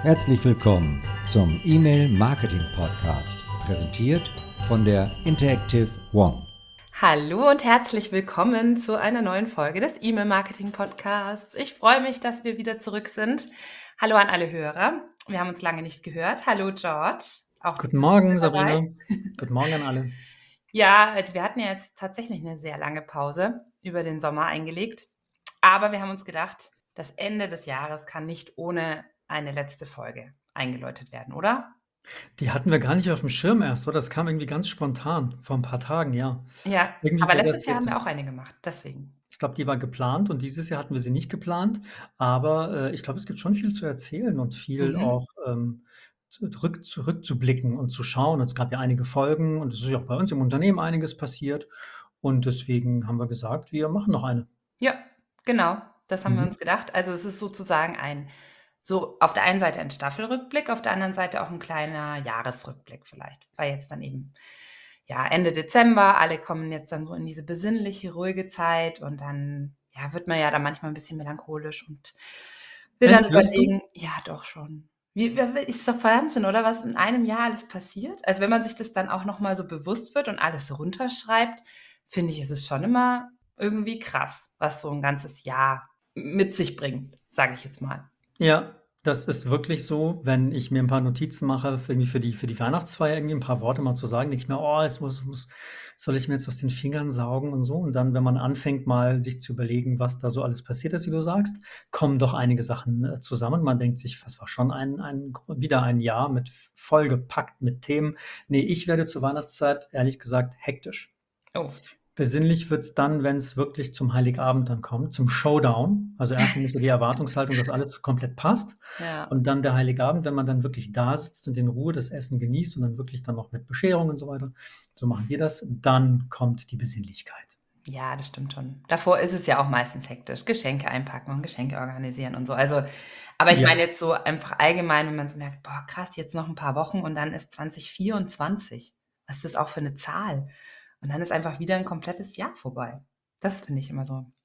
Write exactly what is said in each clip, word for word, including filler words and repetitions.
Herzlich willkommen zum E-Mail-Marketing-Podcast, präsentiert von der Interactive One. Hallo und herzlich willkommen zu einer neuen Folge des E-Mail-Marketing-Podcasts. Ich freue mich, dass wir wieder zurück sind. Hallo an alle Hörer. Wir haben uns lange nicht gehört. Hallo George. Auch Guten Morgen, Sabrina. Guten Morgen an alle. Ja, also wir hatten ja jetzt tatsächlich eine sehr lange Pause über den Sommer eingelegt. Aber wir haben uns gedacht, das Ende des Jahres kann nicht ohne eine letzte Folge eingeläutet werden, oder? Die hatten wir gar nicht auf dem Schirm erst, oder? Das kam irgendwie ganz spontan, vor ein paar Tagen, ja. Ja, Irgendwie aber war letztes das Jahr haben jetzt- wir auch eine gemacht, deswegen. Ich glaube, die war geplant und dieses Jahr hatten wir sie nicht geplant. Aber äh, ich glaube, es gibt schon viel zu erzählen und viel Mhm. auch ähm, zurück, zurückzublicken und zu schauen. Es gab ja einige Folgen und es ist ja auch bei uns im Unternehmen einiges passiert. Und deswegen haben wir gesagt, wir machen noch eine. Ja, genau. Das haben wir Mhm. uns gedacht. Also es ist sozusagen ein, so auf der einen Seite ein Staffelrückblick, auf der anderen Seite auch ein kleiner Jahresrückblick vielleicht. Weil jetzt dann eben, ja, Ende Dezember, alle kommen jetzt dann so in diese besinnliche, ruhige Zeit und dann, ja, wird man ja dann manchmal ein bisschen melancholisch und will Echt, dann wirst du? überlegen, ja, doch schon. Wie, wie- ist doch Wahnsinn, oder? Was in einem Jahr alles passiert? Also wenn man sich das dann auch nochmal so bewusst wird und alles runterschreibt, finde ich, ist es schon immer irgendwie krass, was so ein ganzes Jahr mit sich bringt, sage ich jetzt mal. Ja, das ist wirklich so, wenn ich mir ein paar Notizen mache, für irgendwie für die für die Weihnachtsfeier irgendwie ein paar Worte mal zu sagen, denke ich mir: „Oh, es muss muss soll ich mir jetzt aus den Fingern saugen und so?“ Und dann, wenn man anfängt, mal sich zu überlegen, was da so alles passiert ist, wie du sagst, kommen doch einige Sachen, äh, zusammen. Man denkt sich: „Das war schon ein ein gro wieder ein Jahr mit vollgepackt mit Themen.“ Ne, ich werde zur Weihnachtszeit, ehrlich gesagt, hektisch. Oh, Besinnlich wird's dann, wenn's wirklich zum Heiligabend dann kommt, zum Showdown. Also, erst mal ist so die Erwartungshaltung, dass alles komplett passt ja. und dann der Heiligabend, wenn man dann wirklich da sitzt und in Ruhe das Essen genießt und dann wirklich dann noch mit Bescherung und so weiter. So machen wir das. Dann kommt die Besinnlichkeit. Ja, das stimmt schon. Davor ist es ja auch meistens hektisch. Geschenke einpacken und Geschenke organisieren und so. Also, aber ich Ja. meine jetzt so einfach allgemein, wenn man so merkt, boah, krass, jetzt noch ein paar Wochen und dann ist zwanzig vierundzwanzig. Was ist das auch für eine Zahl? Und dann ist einfach wieder ein komplettes Jahr vorbei. Das finde ich immer so.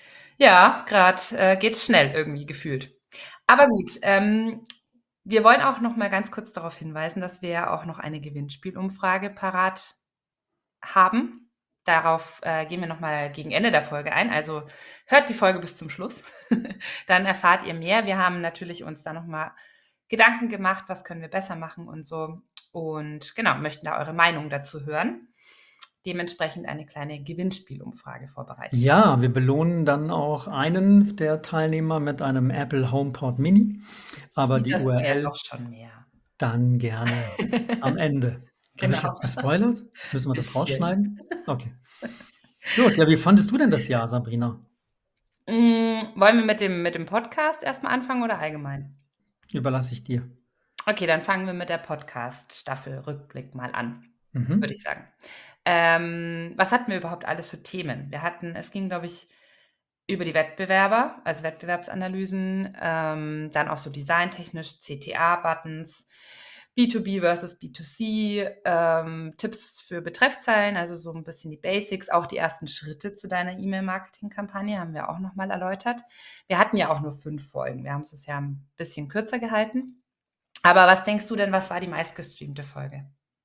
Ja, gerade äh, geht's schnell irgendwie gefühlt. Aber gut, ähm, wir wollen auch noch mal ganz kurz darauf hinweisen, dass wir ja auch noch eine Gewinnspielumfrage parat haben. Darauf äh, gehen wir noch mal gegen Ende der Folge ein. Also hört die Folge bis zum Schluss. Dann erfahrt ihr mehr. Wir haben natürlich uns da noch mal Gedanken gemacht, was können wir besser machen und so. Und genau, möchten da eure Meinung dazu hören. Dementsprechend eine kleine Gewinnspielumfrage vorbereitet. Ja, wir belohnen dann auch einen der Teilnehmer mit einem Apple HomePod Mini, aber die Das wäre U R L doch schon mehr. dann gerne am Ende. Habe Genau. ich jetzt gespoilert? Müssen wir das Bisschen. rausschneiden? Okay. Gut, ja, wie fandest du denn das Jahr, Sabrina? Mm, wollen wir mit dem, mit dem Podcast erstmal anfangen oder allgemein? Überlasse ich dir. Okay, dann fangen wir mit der Podcast-Staffel Rückblick mal an, Mhm. würde ich sagen. Ähm, was hatten wir überhaupt alles für Themen? Wir hatten, es ging, glaube ich, über die Wettbewerber, also Wettbewerbsanalysen, ähm, dann auch so designtechnisch C T A-Buttons, B zwei B versus B zwei C, ähm, Tipps für Betreffzeilen, also so ein bisschen die Basics, auch die ersten Schritte zu deiner E-Mail-Marketing-Kampagne haben wir auch nochmal erläutert. Wir hatten ja auch nur fünf Folgen, wir haben es ja ein bisschen kürzer gehalten. Aber was denkst du denn, was war die meistgestreamte Folge?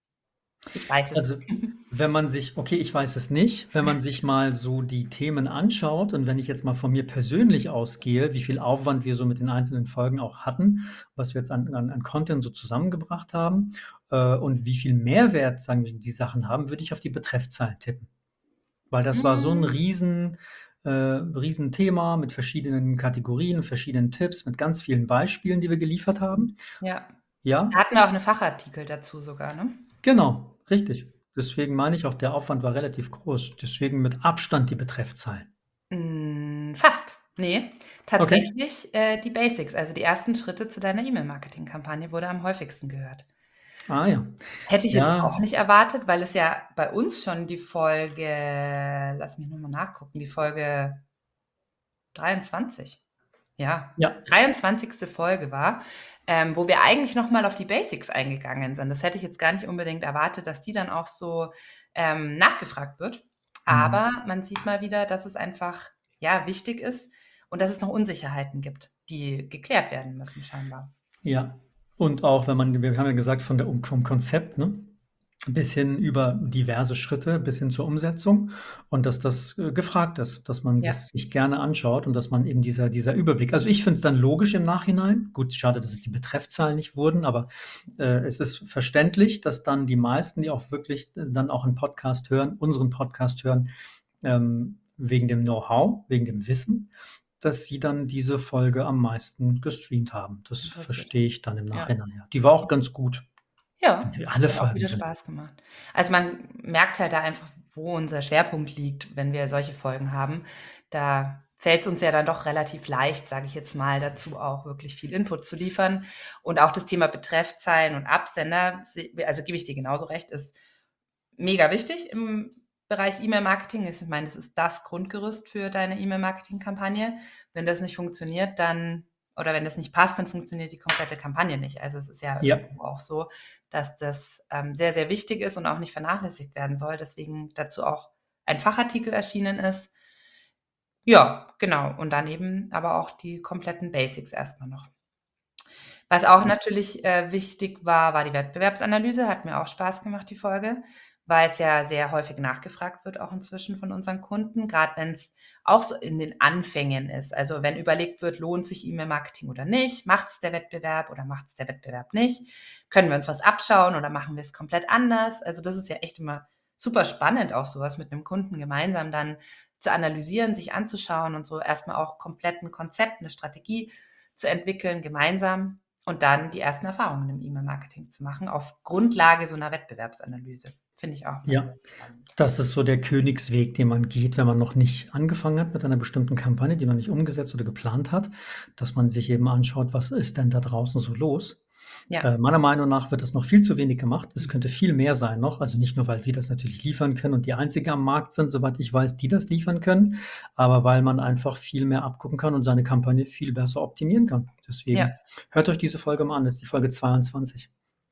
Ich weiß es. Also, wenn man sich okay, ich weiß es nicht. Wenn man sich mal so die Themen anschaut und wenn ich jetzt mal von mir persönlich ausgehe, wie viel Aufwand wir so mit den einzelnen Folgen auch hatten, was wir jetzt an an an Content so zusammengebracht haben, äh, und wie viel Mehrwert, sagen wir, die Sachen haben, würde ich auf die Betreffzeilen tippen. Weil das war so 'n Mm, riesen äh, Riesenthema mit verschiedenen Kategorien, verschiedenen Tipps, mit ganz vielen Beispielen, die wir geliefert haben. ja, Ja? da hatten wir auch eine Fachartikel dazu sogar, ne? Genau, richtig. Deswegen meine ich auch, der Aufwand war relativ groß. Deswegen mit Abstand die Betreffzeilen. Mm, fast. Nee, Okay. tatsächlich äh, die Basics, also die ersten Schritte zu deiner E-Mail-Marketing-Kampagne wurde am häufigsten gehört. Ah ja. Hätte ich jetzt Ja, auch nicht erwartet, weil es ja bei uns schon die Folge, lass mich nochmal nachgucken, die Folge dreiundzwanzig. Ja, ja. dreiundzwanzigste Folge war, ähm, wo wir eigentlich nochmal auf die Basics eingegangen sind. Das hätte ich jetzt gar nicht unbedingt erwartet, dass die dann auch so ähm, nachgefragt wird. Mhm. Aber man sieht mal wieder, dass es einfach ja wichtig ist und dass es noch Unsicherheiten gibt, die geklärt werden müssen scheinbar. Ja. Und auch wenn man, wir haben ja gesagt, von der, um- vom Konzept, ne? Bis hin über diverse Schritte, bis hin zur Umsetzung und dass das äh, gefragt ist, dass man Ja, das sich gerne anschaut und dass man eben dieser, dieser Überblick, also ich finde es dann logisch im Nachhinein, gut, schade, dass es die Betreffzahlen nicht wurden, aber äh, es ist verständlich, dass dann die meisten, die auch wirklich äh, dann auch einen Podcast hören, unseren Podcast hören, ähm, wegen dem Know-how, wegen dem Wissen, dass sie dann diese Folge am meisten gestreamt haben. Das interessiert. verstehe ich dann im Ja. Nachhinein. Ja. Die war auch ganz gut. Ja, Alle hat auch Folgen wieder sind. Spaß gemacht. Also man merkt halt da einfach, wo unser Schwerpunkt liegt, wenn wir solche Folgen haben. Da fällt es uns ja dann doch relativ leicht, sage ich jetzt mal, dazu auch wirklich viel Input zu liefern. Und auch das Thema Betreffzeilen und Absender, se- also gebe ich dir genauso recht, ist mega wichtig im Bereich E-Mail-Marketing. Ich meine, das ist das Grundgerüst für deine E-Mail-Marketing-Kampagne. Wenn das nicht funktioniert, dann, oder wenn das nicht passt, dann funktioniert die komplette Kampagne nicht. Also es ist ja, Ja. irgendwo auch so, dass das ähm, sehr, sehr wichtig ist und auch nicht vernachlässigt werden soll. Deswegen dazu auch ein Fachartikel erschienen ist. Ja, genau. Und dann eben aber auch die kompletten Basics erstmal noch. Was auch natürlich äh, wichtig war, war die Wettbewerbsanalyse. Hat mir auch Spaß gemacht, die Folge, weil es ja sehr häufig nachgefragt wird, auch inzwischen von unseren Kunden, gerade wenn es auch so in den Anfängen ist. Also wenn überlegt wird, lohnt sich E-Mail-Marketing oder nicht, macht es der Wettbewerb oder macht es der Wettbewerb nicht, können wir uns was abschauen oder machen wir es komplett anders. Also das ist ja echt immer super spannend, auch sowas mit einem Kunden gemeinsam dann zu analysieren, sich anzuschauen und so erstmal auch komplett ein Konzept, eine Strategie zu entwickeln, gemeinsam und dann die ersten Erfahrungen im E-Mail-Marketing zu machen auf Grundlage so einer Wettbewerbsanalyse. Finde ich auch mal Ja, sehr spannend. das ist so der Königsweg, den man geht, wenn man noch nicht angefangen hat mit einer bestimmten Kampagne, die noch nicht umgesetzt oder geplant hat, dass man sich eben anschaut, was ist denn da draußen so los? Ja, Äh, meiner Meinung nach wird das noch viel zu wenig gemacht. Es könnte viel mehr sein noch. Also nicht nur, weil wir das natürlich liefern können und die Einzigen am Markt sind, soweit ich weiß, die das liefern können, aber weil man einfach viel mehr abgucken kann und seine Kampagne viel besser optimieren kann. Deswegen ja, hört euch diese Folge mal an. Das ist die Folge zweiundzwanzig.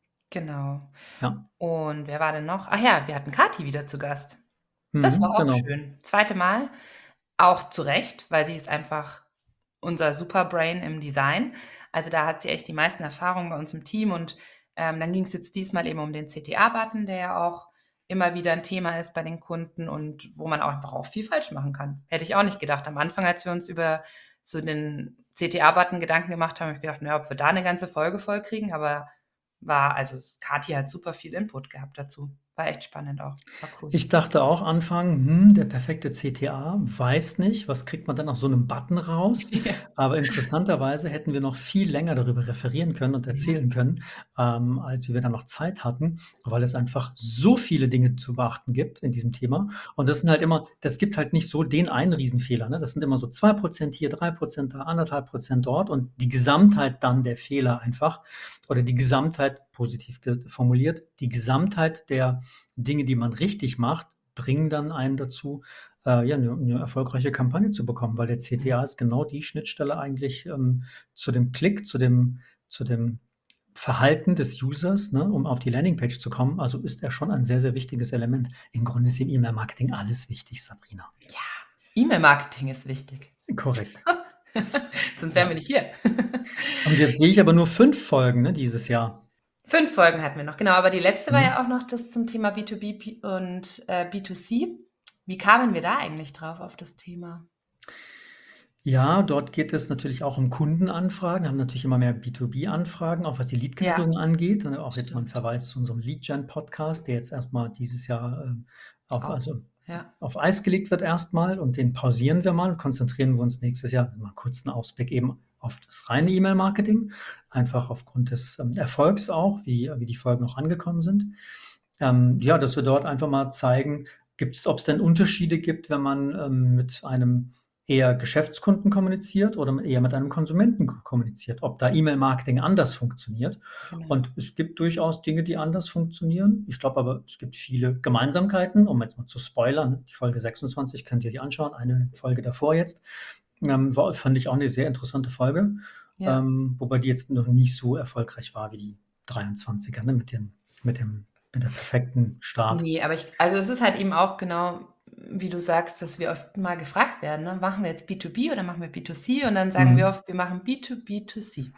genau. Ja, Und wer war denn noch? Ach ja, wir hatten Kathi wieder zu Gast. Das mhm, war auch genau. schön. Zweite Mal, auch zu Recht, weil sie ist einfach unser Superbrain im Design. Also da hat sie echt die meisten Erfahrungen bei uns im Team und ähm, dann ging es jetzt diesmal eben um den C T A-Button, der ja auch immer wieder ein Thema ist bei den Kunden und wo man auch einfach auch viel falsch machen kann. Hätte ich auch nicht gedacht. Am Anfang, als wir uns über so den C T A-Button Gedanken gemacht haben, habe ich gedacht, naja, ob wir da eine ganze Folge voll kriegen, aber war, also Kathi hat super viel Input gehabt dazu. War echt spannend auch. War cool. Ich dachte auch Anfang, hm, der perfekte C T A, weiß nicht, was kriegt man dann aus so einem Button raus? Ja. Aber interessanterweise hätten wir noch viel länger darüber referieren können und erzählen können, ähm, als wir dann noch Zeit hatten, weil es einfach so viele Dinge zu beachten gibt in diesem Thema. Und das sind halt immer, das gibt halt nicht so den einen Riesenfehler. Ne? Das sind immer so zwei Prozent hier, drei Prozent da, anderthalb Prozent dort und die Gesamtheit dann der Fehler einfach oder die Gesamtheit, positiv ge- formuliert, die Gesamtheit der Dinge, die man richtig macht, bringen dann einen dazu, äh, ja, eine, eine erfolgreiche Kampagne zu bekommen, weil der C T A ist genau die Schnittstelle eigentlich ähm, zu dem Klick, zu dem, zu dem Verhalten des Users, ne, um auf die Landingpage zu kommen. Also ist er schon ein sehr, sehr wichtiges Element. Im Grunde ist im E-Mail-Marketing alles wichtig, Sabrina. Ja, E-Mail-Marketing ist wichtig. Korrekt. Sonst wären Ja. wir nicht hier. Und jetzt sehe ich aber nur fünf Folgen ne, dieses Jahr. Fünf Folgen hatten wir noch, genau. Aber die letzte war Mhm. ja auch noch das zum Thema B zwei B P- und äh, B zwei C. Wie kamen wir da eigentlich drauf auf das Thema? Ja, dort geht es natürlich auch um Kundenanfragen, haben natürlich immer mehr B zwei B-Anfragen, auch was die Lead-Generierung angeht. Und auch jetzt mal ein Stimmt. Verweis zu unserem Lead-Gen-Podcast, der jetzt erstmal dieses Jahr ähm, auf, Auch. also Ja, auf Eis gelegt wird erstmal und den pausieren wir mal und konzentrieren wir uns nächstes Jahr mal kurz einen Ausblick eben auf das reine E-Mail-Marketing, einfach aufgrund des ähm, Erfolgs auch, wie, wie die Folgen auch angekommen sind. Ähm, ja, dass wir dort einfach mal zeigen, gibt's, ob es denn Unterschiede gibt, wenn man ähm, mit einem eher Geschäftskunden kommuniziert oder eher mit einem Konsumenten ko- kommuniziert, ob da E-Mail-Marketing anders funktioniert. genau. Und es gibt durchaus Dinge, die anders funktionieren. Ich glaube aber, es gibt viele Gemeinsamkeiten, um jetzt mal zu spoilern. Die Folge sechsundzwanzig könnt ihr euch anschauen, eine Folge davor jetzt. Ähm, war, fand ich auch eine sehr interessante Folge, Ja. ähm, wobei die jetzt noch nicht so erfolgreich war wie die dreiundzwanziger, ne, mit, dem, mit, dem, mit der perfekten Start. Nee, aber ich, also es ist halt eben auch genau, wie du sagst, dass wir oft mal gefragt werden, ne? Machen wir jetzt B zwei B oder machen wir B zwei C? Und dann sagen Mhm. wir oft, wir machen B zwei B zwei C.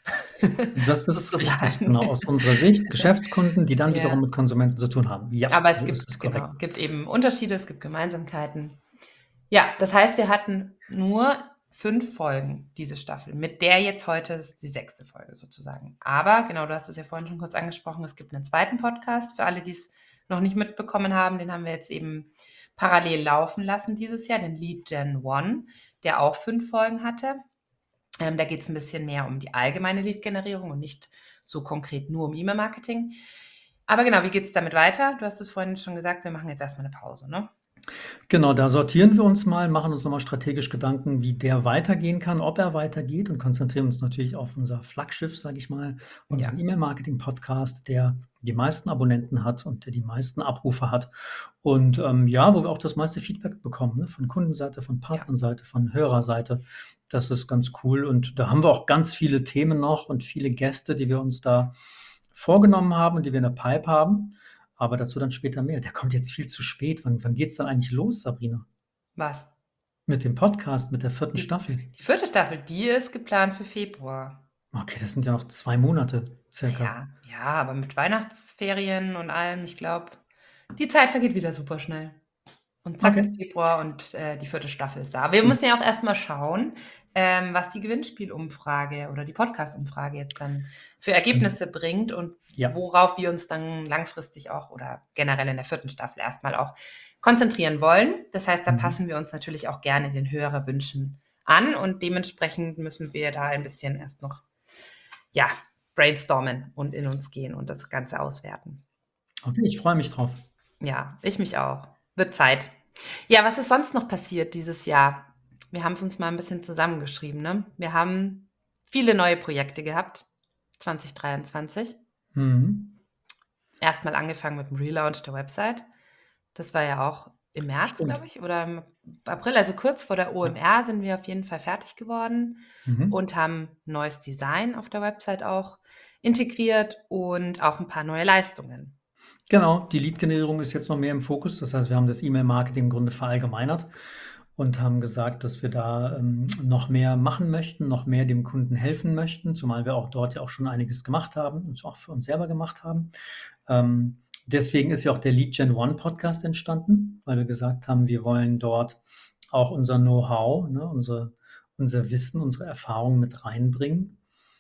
Das ist richtig, sozusagen. genau, aus unserer Sicht. Geschäftskunden, die dann Ja. wiederum mit Konsumenten zu tun haben. Ja, Aber es so gibt, ist es genau, korrekt. gibt eben Unterschiede, es gibt Gemeinsamkeiten. Ja, das heißt, wir hatten nur fünf Folgen, diese Staffel. Mit der jetzt heute ist die sechste Folge sozusagen. Aber, genau, du hast es ja vorhin schon kurz angesprochen, es gibt einen zweiten Podcast. Für alle, die es noch nicht mitbekommen haben, den haben wir jetzt eben parallel laufen lassen dieses Jahr, den Lead Gen One, der auch fünf Folgen hatte. Ähm, da geht es ein bisschen mehr um die allgemeine Lead-Generierung und nicht so konkret nur um E-Mail-Marketing. Aber genau, wie geht es damit weiter? Du hast es vorhin schon gesagt, wir machen jetzt erstmal eine Pause, ne? Genau, da sortieren wir uns mal, machen uns nochmal strategisch Gedanken, wie der weitergehen kann, ob er weitergeht und konzentrieren uns natürlich auf unser Flaggschiff, sage ich mal, unseren Ja. E-Mail-Marketing-Podcast, der die meisten Abonnenten hat und der die meisten Abrufe hat. Und ähm, ja, wo wir auch das meiste Feedback bekommen, ne? Von Kundenseite, von Partnerseite, von Hörerseite. Das ist ganz cool. Und da haben wir auch ganz viele Themen noch und viele Gäste, die wir uns da vorgenommen haben und die wir in der Pipe haben. Aber dazu dann später mehr. Der kommt jetzt viel zu spät. Wann, wann geht es dann eigentlich los, Sabrina? Was? Mit dem Podcast, mit der vierten Die, Staffel? die vierte Staffel, die ist geplant für Februar. Okay, das sind ja noch zwei Monate circa. Ja, ja, aber mit Weihnachtsferien und allem, ich glaube, die Zeit vergeht wieder super schnell. Und zack, Okay. ist Februar und äh, die vierte Staffel ist da. Wir müssen ja auch erstmal schauen, ähm, was die Gewinnspielumfrage oder die Podcast-Umfrage jetzt dann für Ergebnisse bringt und Ja. worauf wir uns dann langfristig auch oder generell in der vierten Staffel erstmal auch konzentrieren wollen. Das heißt, da Mhm. passen wir uns natürlich auch gerne den Hörerwünschen an und dementsprechend müssen wir da ein bisschen erst noch ja, brainstormen und in uns gehen und das Ganze auswerten. Okay, ich freue mich drauf. Ja, ich mich auch. Wird Zeit. Ja, was ist sonst noch passiert dieses Jahr? Wir haben es uns mal ein bisschen zusammengeschrieben, ne? Wir haben viele neue Projekte gehabt, zwanzig dreiundzwanzig. Mhm. Erstmal angefangen mit dem Relaunch der Website. Das war ja auch im März, Stimmt. glaube ich, oder im April, also kurz vor der O M R sind wir auf jeden Fall fertig geworden Mhm. und haben neues Design auf der Website auch integriert und auch ein paar neue Leistungen. Genau, die Lead-Generierung ist jetzt noch mehr im Fokus. Das heißt, wir haben das E-Mail-Marketing im Grunde verallgemeinert und haben gesagt, dass wir da ähm, noch mehr machen möchten, noch mehr dem Kunden helfen möchten, zumal wir auch dort ja auch schon einiges gemacht haben und auch für uns selber gemacht haben. Ähm, deswegen ist ja auch der Lead Gen One Podcast entstanden, weil wir gesagt haben, wir wollen dort auch unser Know-how, ne, unser, unser Wissen, unsere Erfahrungen mit reinbringen.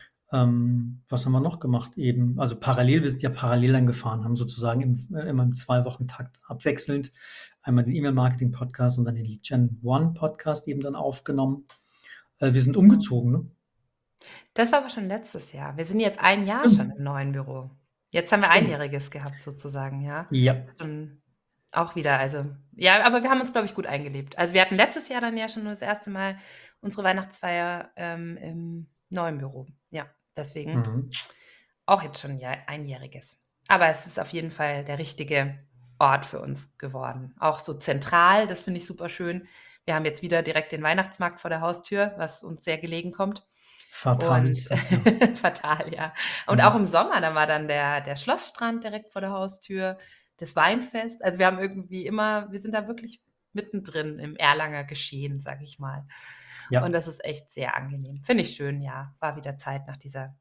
Ähm, was haben wir noch gemacht eben? Also parallel, wir sind ja parallel dann gefahren, haben sozusagen im, äh, immer im Zwei-Wochen-Takt abwechselnd einmal den E-Mail-Marketing-Podcast und dann den Lead Gen One-Podcast eben dann aufgenommen. Äh, wir sind umgezogen, ne? Das war aber schon letztes Jahr. Wir sind jetzt ein Jahr Stimmt. schon im neuen Büro. Jetzt haben wir Stimmt. Einjähriges gehabt sozusagen, ja. Ja, Schon auch wieder, also ja, aber wir haben uns, glaube ich, gut eingelebt. Also wir hatten letztes Jahr dann ja schon das erste Mal unsere Weihnachtsfeier ähm, im neuen Büro. Ja, deswegen mhm. auch jetzt schon ja, einjähriges. Aber es ist auf jeden Fall der richtige Ort für uns geworden. Auch so zentral, das finde ich super schön. Wir haben jetzt wieder direkt den Weihnachtsmarkt vor der Haustür, was uns sehr gelegen kommt. Fatal Und ist das, ja. fatal, ja. Und Mhm. auch im Sommer, da war dann der, der Schlossstrand direkt vor der Haustür, das Weinfest. Also wir haben irgendwie immer, wir sind da wirklich mittendrin im Erlanger Geschehen, sag ich mal. Ja. Und das ist echt sehr angenehm. Finde ich schön, ja. War wieder Zeit nach dieser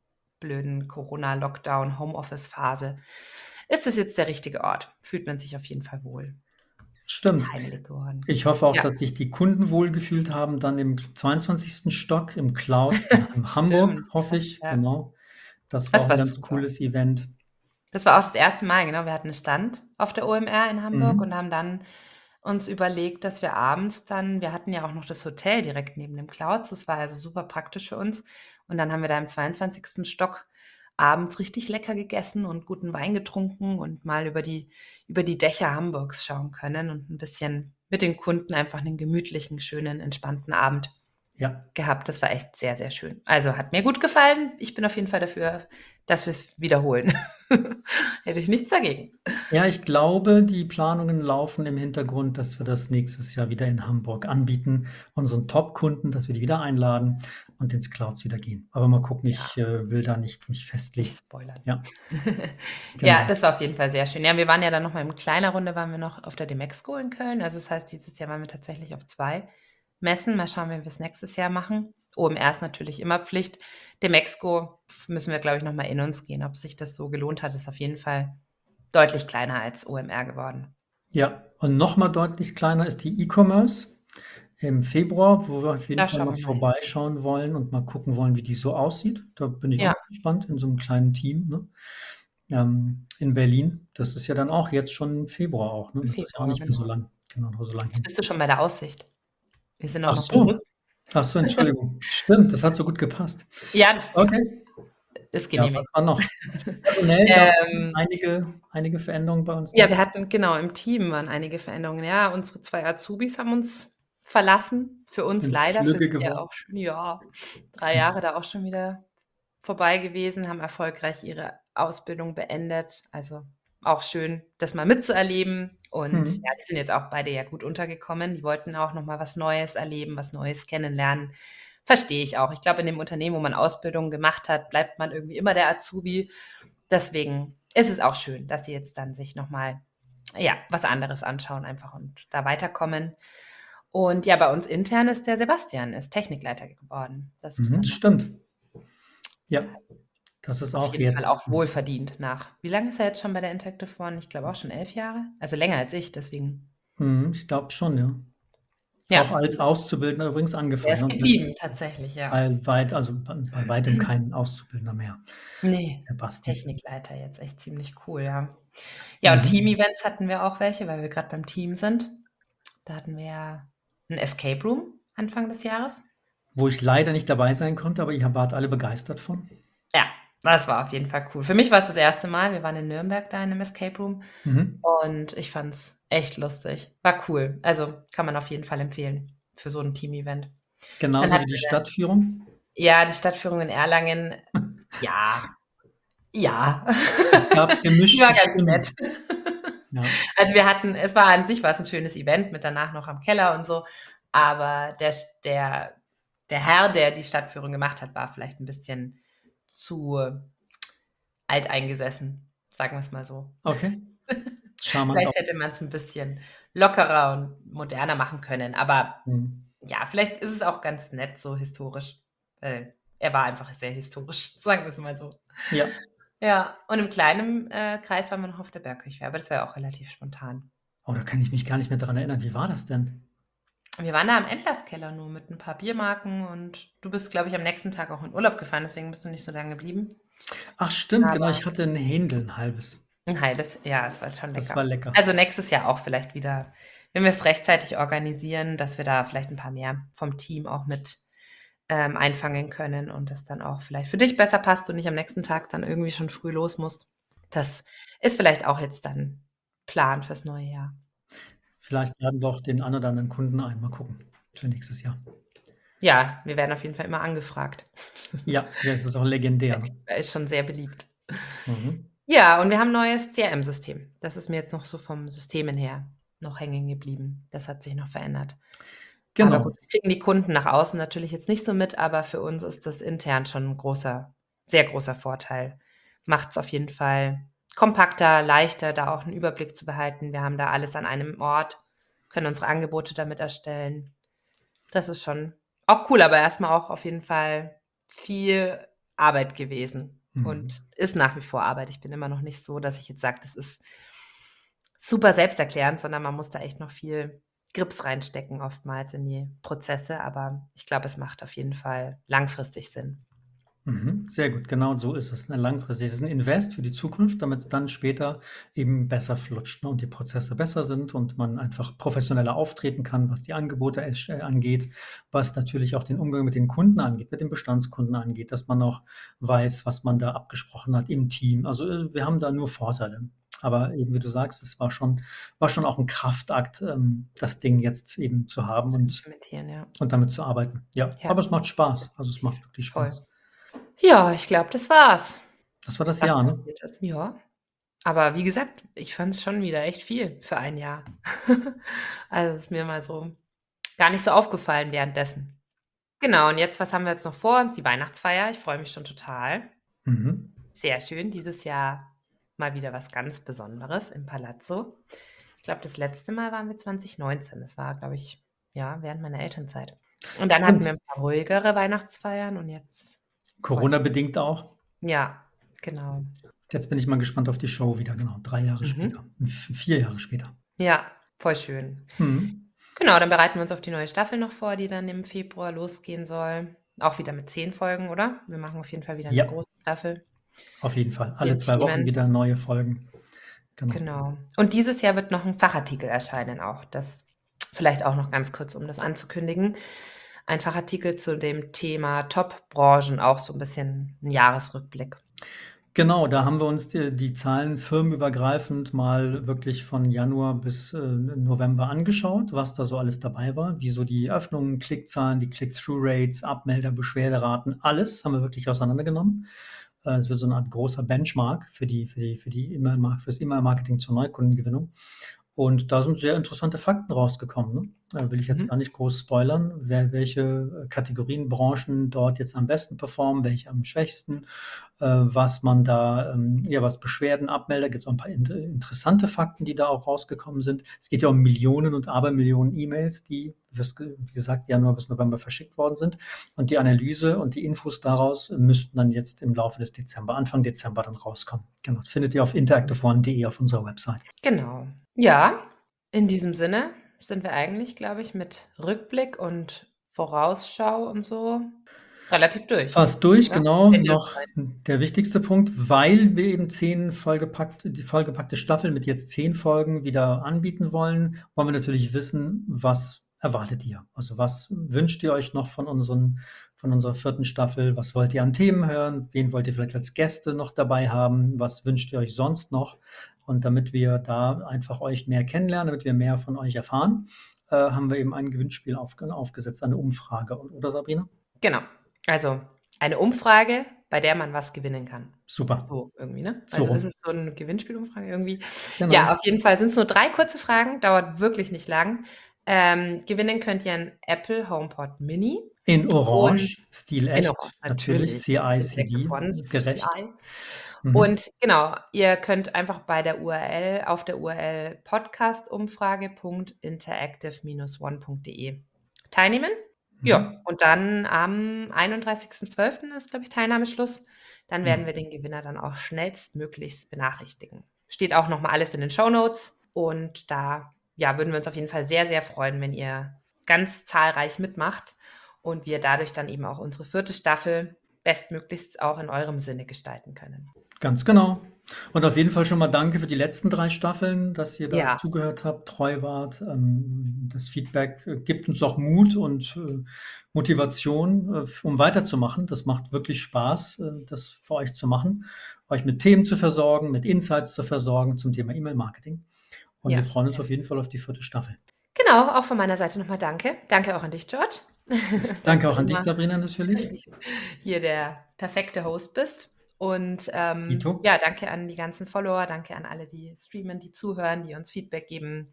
blöden Corona-Lockdown, Homeoffice-Phase. Ist es jetzt der richtige Ort? Fühlt man sich auf jeden Fall wohl. Stimmt. Heimelig geworden. Ich hoffe auch, Ja. dass sich die Kunden wohlgefühlt haben, dann im zweiundzwanzigsten Stock im Clouds in Hamburg, Stimmt, hoffe krass, ich. ja. Genau. Das war Das auch war ein ganz super. cooles Event. Das war auch das erste Mal, genau. Wir hatten einen Stand auf der O M R in Hamburg Mhm. und haben dann uns überlegt, dass wir abends dann, wir hatten ja auch noch das Hotel direkt neben dem Clouds, das war also super praktisch für uns. Und dann haben wir da im zweiundzwanzigsten Stock abends richtig lecker gegessen und guten Wein getrunken und mal über die, über die Dächer Hamburgs schauen können und ein bisschen mit den Kunden einfach einen gemütlichen, schönen, entspannten Abend Ja. gehabt. Das war echt sehr, sehr schön. Also hat mir gut gefallen. Ich bin auf jeden Fall dafür, dass wir es wiederholen. Hätte ich nichts dagegen. Ja, ich glaube, die Planungen laufen im Hintergrund, dass wir das nächstes Jahr wieder in Hamburg anbieten, unseren Top-Kunden, dass wir die wieder einladen und ins Clouds wieder gehen. Aber mal gucken, Ja. ich äh, will da nicht mich Nicht festlegen. spoilern. Ja, Ja, genau. das war auf jeden Fall sehr schön. Ja, wir waren ja dann noch mal in kleiner Runde, waren wir noch auf der Demexco in Köln. Also das heißt, dieses Jahr waren wir tatsächlich auf zwei Messen. Mal schauen, wie wir es nächstes Jahr machen. O M R ist natürlich immer Pflicht. Demexco müssen wir, glaube ich, noch mal in uns gehen, ob sich das so gelohnt hat. Ist auf jeden Fall deutlich kleiner als O M R geworden. Ja, und noch mal deutlich kleiner ist die E-Commerce im Februar, wo wir auf jeden Da Fall schauen mal wir mal hin. vorbeischauen wollen und mal gucken wollen, wie die so aussieht. Da bin ich auch Ja. gespannt in so einem kleinen Team, ne? Ähm, in Berlin. Das ist ja dann auch jetzt schon im Februar auch, ne? Im Das ist ja auch Februar, nicht mehr so genau. lang genau, noch so lang Jetzt hin. bist du schon bei der Aussicht. Wir sind auch Ach noch so. zurück. Ach so, Entschuldigung. Stimmt, das hat so gut gepasst. Ja, das Okay. ist Ja, genehmigt. was war noch? Personell gab's Ähm, einige einige Veränderungen bei uns ja, noch? wir hatten genau, im Team waren einige Veränderungen. Ja, unsere zwei Azubis haben uns verlassen. Für uns Sind leider, für flügge sie ja geworden. auch schon ja, drei Jahre da auch schon wieder vorbei gewesen, haben erfolgreich ihre Ausbildung beendet. Also, auch schön, das mal mitzuerleben. Und Mhm. ja, die sind jetzt auch beide ja gut untergekommen. Die wollten auch noch mal was Neues erleben, was Neues kennenlernen. Verstehe ich auch. Ich glaube, in dem Unternehmen, wo man Ausbildung gemacht hat, bleibt man irgendwie immer der Azubi. Deswegen ist es auch schön, dass sie jetzt dann sich noch mal, ja, was anderes anschauen einfach und da weiterkommen. Und ja, bei uns intern ist der Sebastian ist Technikleiter geworden. Das ist Mhm, dann noch stimmt. Ja, das ist auf auch jeden Fall jetzt auch wohlverdient nach wie lange ist er jetzt schon bei der Interactive One? Ich glaube auch schon elf Jahre? Also, länger als ich, deswegen. Mhm, ich glaube schon, ja. Auch Ja. als Auszubildender übrigens Der angefangen, ist ne? Das geblieben tatsächlich, ja. bei weit also, bei bei weitem kein Auszubildender mehr, Ne, der Basti. Technikleiter jetzt echt ziemlich cool, ja. Ja, und Mhm. Team-Events hatten wir auch welche, weil wir grad beim Team sind. Da hatten wir ja 'n Escape Room Anfang des Jahres. Wo ich leider nicht dabei sein konnte, aber ihr wart alle begeistert von? Ja, das war auf jeden Fall cool. Für mich war's das erste Mal. Wir waren in Nürnberg da in 'nem Escape Room Mhm. und ich fand's echt lustig. War cool. Also, kann man auf jeden Fall empfehlen für so 'n Team-Event. Dann Genauso hatten wie die wir Stadtführung? ja, die Stadtführung in Erlangen, ja. Ja. Es gab Die gemischte war ganz Stimmen. nett. Ja. Also, wir hatten es war an sich war's 'n schönes Event mit danach noch am Keller und so, aber der sch der der Herr, der die Stadtführung gemacht hat, war vielleicht 'n bisschen zu alteingesessen, sagen wir's mal so. Okay. Charmant Vielleicht auch. hätte man's 'n bisschen lockerer und moderner machen können, aber Mhm. ja, vielleicht ist es auch ganz nett so historisch, weil er war einfach sehr historisch, sagen wir's mal so. Ja. Ja, und im kleinen, äh, Kreis waren wir noch auf der Bergkirchweih, aber das war ja auch relativ spontan. Oh, da kann ich mich gar nicht mehr dran erinnern. Wie war das denn? Wir waren da im Endlers-Keller nur mit 'n paar Biermarken und du bist, glaube ich, am nächsten Tag auch in Urlaub gefahren, deswegen bist du nicht so lang geblieben. Ach stimmt, genau, Aber ich hatte 'n Händel, 'n halbes. 'n halbes, ja, es war schon Das lecker. war lecker. Also, nächstes Jahr auch vielleicht wieder, wenn wir's rechtzeitig organisieren, dass wir da vielleicht 'n paar mehr vom Team auch mit, ähm, einfangen können und das dann auch vielleicht für dich besser passt und nicht am nächsten Tag dann irgendwie schon früh los musst. Das ist vielleicht auch jetzt dann Plan fürs neue Jahr. Vielleicht laden wir auch den einen oder anderen Kunden ein. Mal gucken für nächstes Jahr. Ja, wir werden auf jeden Fall immer angefragt. Ja, das ist auch legendär, ne? Er ist schon sehr beliebt. Mhm. Ja, und wir haben 'n neues C R M-System. Das ist mir jetzt noch so vom Systemen her noch hängen geblieben. Das hat sich noch verändert. Aber Genau. gut, das kriegen die Kunden nach außen natürlich jetzt nicht so mit, aber für uns ist das intern schon 'n großer sehr großer Vorteil. Macht's auf jeden Fall kompakter, leichter, da auch 'n Überblick zu behalten. Wir haben da alles an einem Ort, können unsere Angebote damit erstellen. Das ist schon auch cool, aber erst mal auch auf jeden Fall viel Arbeit gewesen Mhm. und ist nach wie vor Arbeit. Ich bin immer noch nicht so, dass ich jetzt sage, das ist super selbsterklärend, sondern man muss da echt noch viel Grips reinstecken oftmals in die Prozesse, aber ich glaube, es macht auf jeden Fall langfristig Sinn. Mhm, sehr gut. Genau so ist es, ne? Langfristig. Es ist 'n Invest für die Zukunft, damit's dann später eben besser flutscht, ne, und die Prozesse besser sind und man einfach professioneller auftreten kann, was die Angebote esch äh, angeht, was natürlich auch den Umgang mit den Kunden angeht, mit den Bestandskunden angeht, dass man auch weiß, was man da abgesprochen hat im Team. Also, äh, wir haben da nur Vorteile. Aber eben, wie du sagst, es war schon war schon auch 'n Kraftakt, ähm, das Ding jetzt eben zu haben Zu und implementieren, ja. und damit zu arbeiten. Ja, Ja. aber es macht Spaß. Also, es macht wirklich Voll. Spaß. Ja, ich glaube, das war's. Das war das Was Jahr, ne? passiert ist. Ja. Aber wie gesagt, ich fand's schon wieder echt viel für ein Jahr. Also, ist mir mal so gar nicht so aufgefallen währenddessen. Genau, und jetzt was haben wir jetzt noch vor uns? Die Weihnachtsfeier. Ich freue mich schon total. Mhm. Sehr schön. Dieses Jahr mal wieder was ganz Besonderes im Palazzo. Ich glaube, das letzte Mal waren wir zwanzig neunzehn. Das war, glaube ich, ja, während meiner Elternzeit. Und dann hatten wir ein paar ruhigere Weihnachtsfeiern und jetzt. Corona-bedingt auch. Ja, genau. Jetzt bin ich mal gespannt auf die Show wieder, genau. Drei Jahre mhm. später. Vier Jahre später. Ja, voll schön. Mhm. Genau, dann bereiten wir uns auf die neue Staffel noch vor, die dann im Februar losgehen soll. Auch wieder mit zehn Folgen, oder? Wir machen auf jeden Fall wieder eine ja. große Staffel. Auf jeden Fall. Alle zwei Wochen wieder neue Folgen. Genau. genau. Und dieses Jahr wird noch ein Fachartikel erscheinen auch. Das vielleicht auch noch ganz kurz, um das anzukündigen. Ein Fachartikel zu dem Thema Top-Branchen, auch so ein bisschen ein Jahresrückblick. Genau, da haben wir uns die, die Zahlen firmenübergreifend mal wirklich von Januar bis äh, November angeschaut, was da so alles dabei war, wie so die Öffnungen, Klickzahlen, die Click-Through-Rates, Abmelder, Beschwerderaten, alles haben wir wirklich auseinandergenommen. Äh, es wird so eine Art großer Benchmark für die, für die, für die E-Mail, fürs E-Mail-Marketing zur Neukundengewinnung. Und da sind sehr interessante Fakten rausgekommen. Ne? Da will ich jetzt mhm. gar nicht groß spoilern, wer, welche Kategorien, Branchen dort jetzt am besten performen, welche am schwächsten, äh, was man da, ähm, ja, was Beschwerden, Abmelder, gibt es auch ein paar in, interessante Fakten, die da auch rausgekommen sind. Es geht ja um Millionen und Abermillionen E-Mails, die, wie gesagt, Januar bis November verschickt worden sind. Und die Analyse und die Infos daraus müssten dann jetzt im Laufe des Dezember, Anfang Dezember dann rauskommen. Genau, das findet ihr auf interactive one punkt de auf unserer Website. Genau. Ja, in diesem Sinne sind wir eigentlich, glaube ich, mit Rückblick und Vorausschau und so relativ durch. Fast durch, ja? Genau. Noch der wichtigste Punkt, weil wir eben zehn vollgepackte, die vollgepackte Staffel mit jetzt zehn Folgen wieder anbieten wollen, wollen wir natürlich wissen, was erwartet ihr? Also was wünscht ihr euch noch von unseren, von unserer vierten Staffel? Was wollt ihr an Themen hören? Wen wollt ihr vielleicht als Gäste noch dabei haben? Was wünscht ihr euch sonst noch? Und damit wir da einfach euch mehr kennenlernen, damit wir mehr von euch erfahren, äh, haben wir eben ein Gewinnspiel auf, aufgesetzt, eine Umfrage. Oder Sabrina? Genau. Also eine Umfrage, bei der man was gewinnen kann. Super. So irgendwie, ne? So also rum. ist es so eine Gewinnspielumfrage irgendwie. Genau. Ja, auf jeden Fall sind es nur drei kurze Fragen, dauert wirklich nicht lang. Ähm, gewinnen könnt ihr ein Apple HomePod Mini. In Orange, Stil echt, in Orange, natürlich, C I C D, gerecht. C I. Mhm. Und genau, ihr könnt einfach bei der U R L, auf der U R L podcastumfrage punkt interactive dash one punkt de teilnehmen. Mhm. Ja, und dann am einunddreißigsten zwölften ist, glaube ich, Teilnahmeschluss. Dann werden mhm. wir den Gewinner dann auch schnellstmöglichst benachrichtigen. Steht auch nochmal alles in den Shownotes und da ja, würden wir uns auf jeden Fall sehr, sehr freuen, wenn ihr ganz zahlreich mitmacht und wir dadurch dann eben auch unsere vierte Staffel bestmöglichst auch in eurem Sinne gestalten können. Ganz genau. Und auf jeden Fall schon mal danke für die letzten drei Staffeln, dass ihr da Ja. zugehört habt, treu wart. Ähm, Das Feedback äh, gibt uns auch Mut und äh, Motivation, äh, um weiterzumachen. Das macht wirklich Spaß, äh, das für euch zu machen, euch mit Themen zu versorgen, mit Insights zu versorgen zum Thema E-Mail-Marketing. Und Ja. wir freuen uns auf jeden Fall auf die vierte Staffel. Genau, auch von meiner Seite nochmal danke. Danke auch an dich, George. Danke dass auch du an dich, immer Sabrina, natürlich. hier der perfekte Host bist. Und ähm, Dito. ja, danke an die ganzen Follower, danke an alle, die streamen, die zuhören, die uns Feedback geben.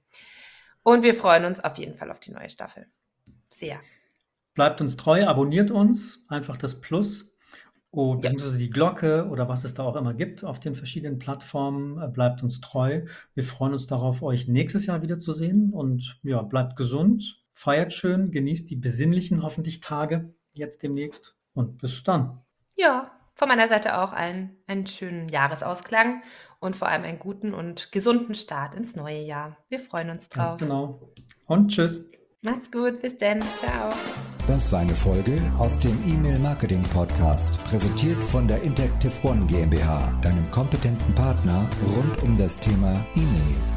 Und wir freuen uns auf jeden Fall auf die neue Staffel. Sehr. Bleibt uns treu, abonniert uns, einfach das Plus. Oh, Ja. beziehungsweise die Glocke oder was es da auch immer gibt auf den verschiedenen Plattformen, äh, bleibt uns treu. Wir freuen uns darauf, euch nächstes Jahr wiederzusehen und ja, bleibt gesund, feiert schön, genießt die besinnlichen hoffentlich Tage jetzt demnächst und bis dann. Ja, von meiner Seite auch einen, einen schönen Jahresausklang und vor allem einen guten und gesunden Start ins neue Jahr. Wir freuen uns Ganz drauf. genau. Und tschüss. Macht's gut, bis dann. Ciao. Das war eine Folge aus dem E-Mail-Marketing-Podcast, präsentiert von der Interactive One GmbH, deinem kompetenten Partner rund um das Thema E-Mail.